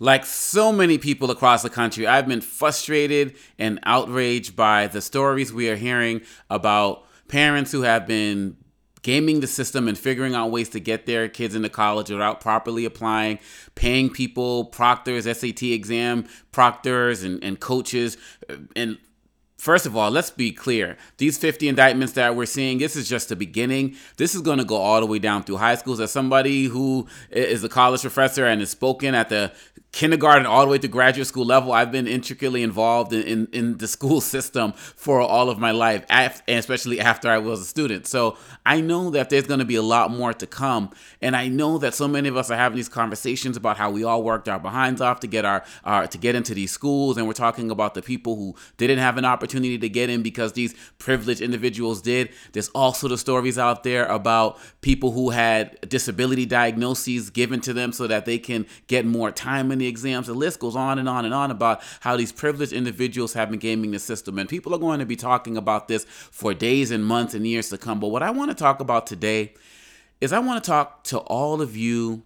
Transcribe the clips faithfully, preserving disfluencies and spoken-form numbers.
Like so many people across the country, I've been frustrated and outraged by the stories we are hearing about parents who have been gaming the system and figuring out ways to get their kids into college without properly applying, paying people, proctors, S A T exam proctors, and, and coaches. And first of all, let's be clear. These fifty indictments that we're seeing, this is just the beginning. This is going to go all the way down through high schools. As somebody who is a college professor and has spoken at the kindergarten all the way to graduate school level, I've been intricately involved in, in, in the school system for all of my life, and especially after I was a student. So I know that there's going to be a lot more to come. And I know that so many of us are having these conversations about how we all worked our behinds off to get our, our to get into these schools. And we're talking about the people who didn't have an opportunity to get in because these privileged individuals did. There's also the stories out there about people who had disability diagnoses given to them so that they can get more time in the exams. The list goes on and on and on about how these privileged individuals have been gaming the system. And people are going to be talking about this for days and months and years to come. But what I want to talk about today is I want to talk to all of you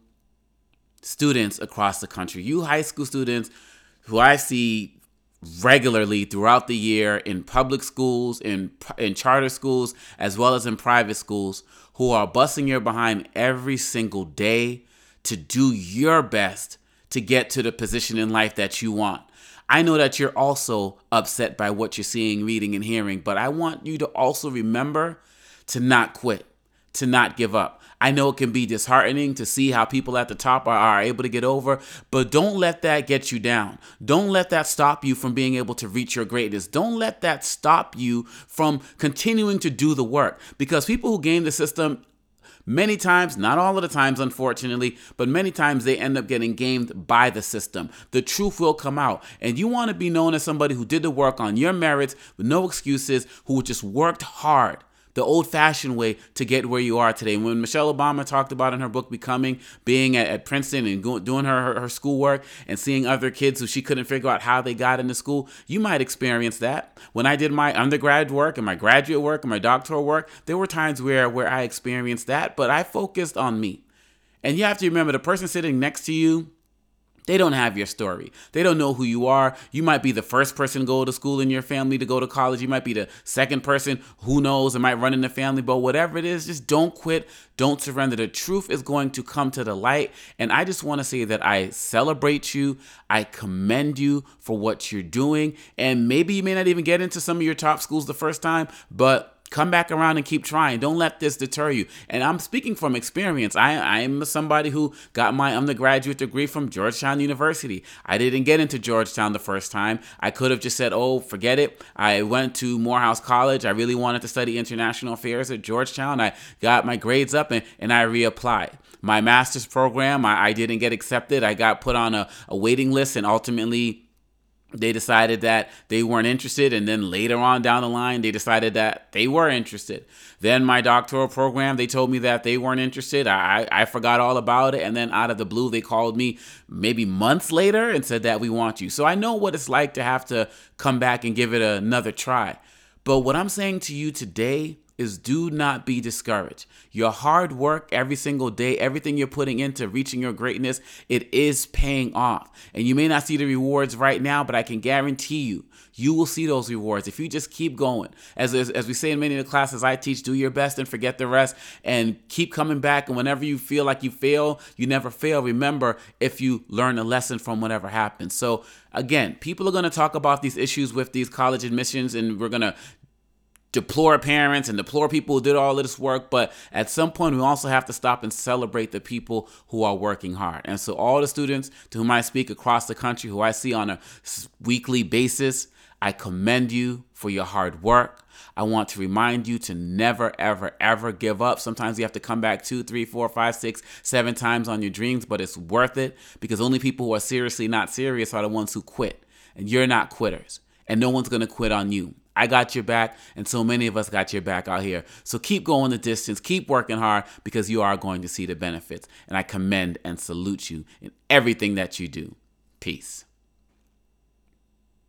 students across the country, you high school students who I see regularly throughout the year in public schools, in, in charter schools, as well as in private schools, who are busting your behind every single day to do your best to get to the position in life that you want. I know that you're also upset by what you're seeing, reading, and hearing, but I want you to also remember to not quit, to not give up. I know it can be disheartening to see how people at the top are, are able to get over, but don't let that get you down. Don't let that stop you from being able to reach your greatness. Don't let that stop you from continuing to do the work, because people who game the system, many times, not all of the times, unfortunately, but many times they end up getting gamed by the system. The truth will come out. And you want to be known as somebody who did the work on your merits with no excuses, who just worked hard, the old-fashioned way to get where you are today. When Michelle Obama talked about in her book Becoming, being at, at Princeton and go, doing her, her, her schoolwork and seeing other kids who she couldn't figure out how they got into school, you might experience that. When I did my undergrad work and my graduate work and my doctoral work, there were times where, where I experienced that, but I focused on me. And you have to remember, the person sitting next to you, they don't have your story. They don't know who you are. You might be the first person to go to school in your family, to go to college. You might be the second person, who knows, it might run in the family. But whatever it is, just don't quit. Don't surrender. The truth is going to come to the light. And I just want to say that I celebrate you. I commend you for what you're doing. And maybe you may not even get into some of your top schools the first time, but come back around and keep trying. Don't let this deter you. And I'm speaking from experience. I, I'm somebody who got my undergraduate degree from Georgetown University. I didn't get into Georgetown the first time. I could have just said, oh, forget it. I went to Morehouse College. I really wanted to study international affairs at Georgetown. I got my grades up and, and I reapplied. My master's program, I, I didn't get accepted. I got put on a, a waiting list, and ultimately they decided that they weren't interested, and then later on down the line, they decided that they were interested. Then my doctoral program, they told me that they weren't interested. I, I forgot all about it, and then out of the blue, they called me maybe months later and said that we want you. So I know what it's like to have to come back and give it another try. But what I'm saying to you today is do not be discouraged. Your hard work every single day, everything you're putting into reaching your greatness, it is paying off. And you may not see the rewards right now, but I can guarantee you, you will see those rewards if you just keep going. As, as, as we say in many of the classes I teach, do your best and forget the rest, and keep coming back. And whenever you feel like you fail, you never fail. Remember, if you learn a lesson from whatever happens. So again, people are going to talk about these issues with these college admissions, and we're going to deplore parents and deplore people who did all of this work. But at some point, we also have to stop and celebrate the people who are working hard. And so all the students to whom I speak across the country, who I see on a weekly basis, I commend you for your hard work. I want to remind you to never, ever, ever give up. Sometimes you have to come back two, three, four, five, six, seven times on your dreams, but it's worth it, because only people who are seriously not serious are the ones who quit. And you're not quitters, and no one's going to quit on you. I got your back, and so many of us got your back out here. So keep going the distance, keep working hard, because you are going to see the benefits. And I commend and salute you in everything that you do. Peace.